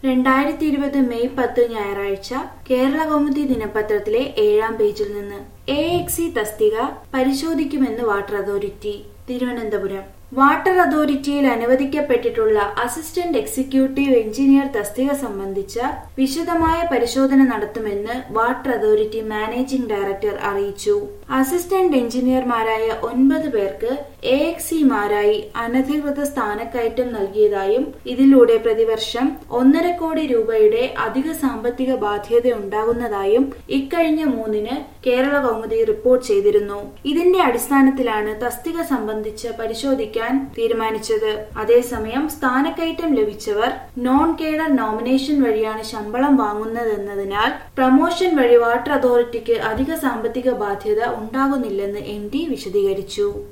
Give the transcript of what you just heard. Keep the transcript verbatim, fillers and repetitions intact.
രണ്ടായിരത്തി ഇരുപത് മെയ് പത്ത് ഞായറാഴ്ച കേരള കൗമുദി ദിനപത്രത്തിലെ ഏഴാം പേജിൽ നിന്ന് എ എക്സി തസ്തിക പരിശോധിക്കുമെന്ന് വാട്ടർ അതോറിറ്റി. തിരുവനന്തപുരം വാട്ടർ അതോറിറ്റിയിൽ അനുവദിക്കപ്പെട്ടിട്ടുള്ള അസിസ്റ്റന്റ് എക്സിക്യൂട്ടീവ് എഞ്ചിനീയർ തസ്തിക സംബന്ധിച്ച വിശദമായ പരിശോധന നടത്തുമെന്ന് വാട്ടർ അതോറിറ്റി മാനേജിംഗ് ഡയറക്ടർ അറിയിച്ചു. അസിസ്റ്റന്റ് എഞ്ചിനീയർമാരായ ഒൻപത് പേർക്ക് എ എക്സിമാരായി അനധികൃത സ്ഥാനക്കയറ്റം നൽകിയതായും ഇതിലൂടെ പ്രതിവർഷം ഒന്നര കോടി രൂപയുടെ അധിക സാമ്പത്തിക ബാധ്യത ഉണ്ടാകുന്നതായും ഇക്കഴിഞ്ഞ മൂന്നിന് കേരള കൗമുദി റിപ്പോർട്ട് ചെയ്തിരുന്നു. ഇതിന്റെ അടിസ്ഥാനത്തിലാണ് തസ്തിക സംബന്ധിച്ച് പരിശോധിക്കാൻ തീരുമാനിച്ചത്. അതേസമയം സ്ഥാനക്കയറ്റം ലഭിച്ചവർ നോൺ കേഡർ നോമിനേഷൻ വഴിയാണ് ശമ്പളം വാങ്ങുന്നതെന്നതിനാൽ പ്രമോഷൻ വഴി വാട്ടർ അതോറിറ്റിക്ക് അധിക സാമ്പത്തിക ബാധ്യത ഉണ്ടാകുന്നില്ലെന്ന് എം ഡി വിശദീകരിച്ചു.